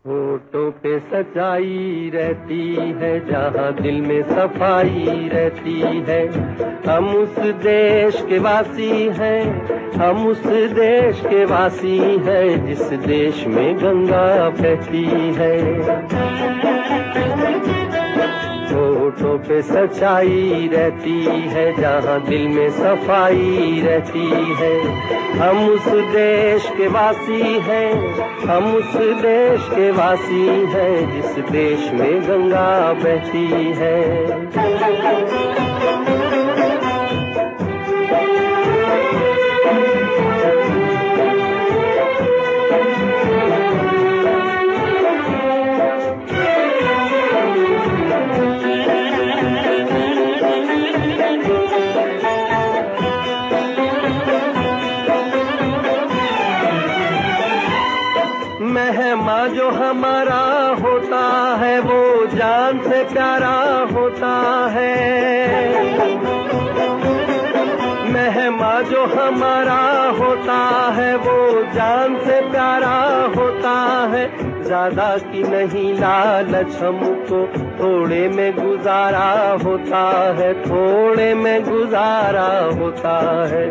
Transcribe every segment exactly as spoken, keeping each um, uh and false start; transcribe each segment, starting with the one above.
होठों पे सच्चाई रहती है, जहाँ दिल में सफाई रहती है। हम उस देश के वासी हैं, हम उस देश के वासी हैं, जिस देश में गंगा बहती है। होठों पे सच्चाई रहती है, जहाँ दिल में सफाई रहती है। हम उस देश के वासी हैं, हम उस देश के वासी हैं, जिस देश में गंगा बहती है। मेहमान जो हमारा होता है, वो जान से प्यारा होता है। मेहमान जो हमारा होता है, वो जान से प्यारा होता है। ज्यादा की नहीं लालच हमको, थोड़े में गुजारा होता है, थोड़े में गुजारा होता है।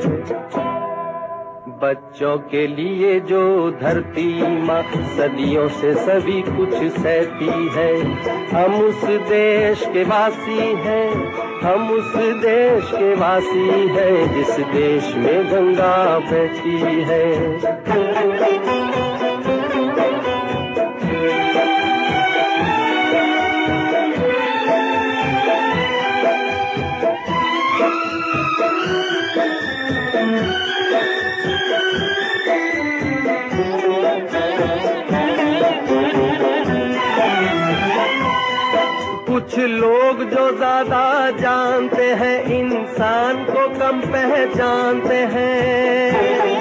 बच्चों के लिए जो धरती माँ सदियों से सभी कुछ सहती है। हम उस देश के वासी हैं, हम उस देश के वासी हैं, जिस देश में गंगा बहती है। कुछ लोग जो ज्यादा जानते हैं, इंसान को कम पहचानते हैं।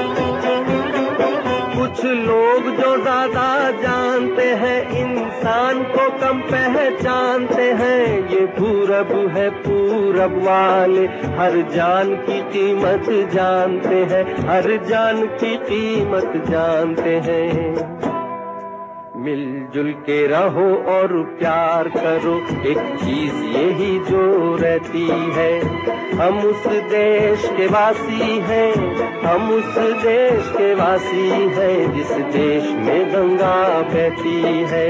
कुछ लोग जो ज्यादा जानते हैं, इंसान को कम पहचानते हैं। ये पूरब है, पूरब वाले हर जान की कीमत जानते हैं, हर जान की कीमत जानते हैं। मिलजुल के रहो और प्यार करो, एक चीज यही जो रहती है। हम उस देश के वासी हैं, हम उस देश के वासी हैं, जिस देश में गंगा बहती है।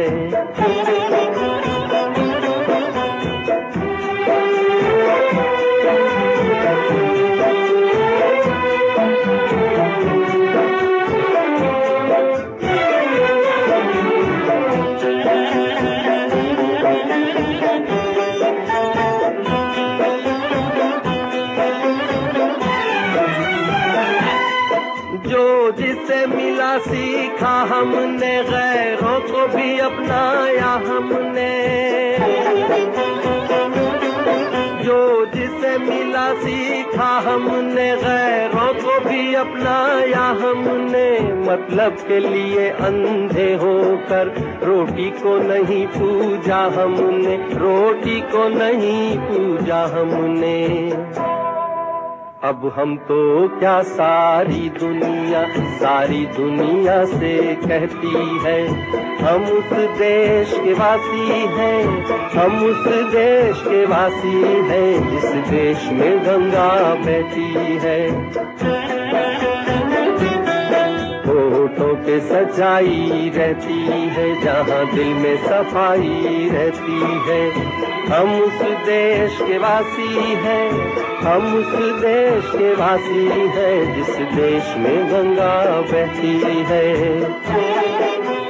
जो जिसे मिला सीखा हमने, गैरों को भी अपनाया हमने। जो जिसे मिला सीखा हमने, गैरों को भी अपनाया हमने। मतलब के लिए अंधे होकर रोटी को नहीं पूजा हमने, रोटी को नहीं पूजा हमने। अब हम तो क्या सारी दुनिया, सारी दुनिया से कहती है। हम उस देश के वासी हैं, हम उस देश के वासी हैं, जिस देश में गंगा बहती है। होठों पे सच्चाई रहती है, जहाँ दिल में सफाई रहती है। हम उस देश के वासी हैं, हम उस देश के वासी हैं, जिस देश में गंगा बहती है।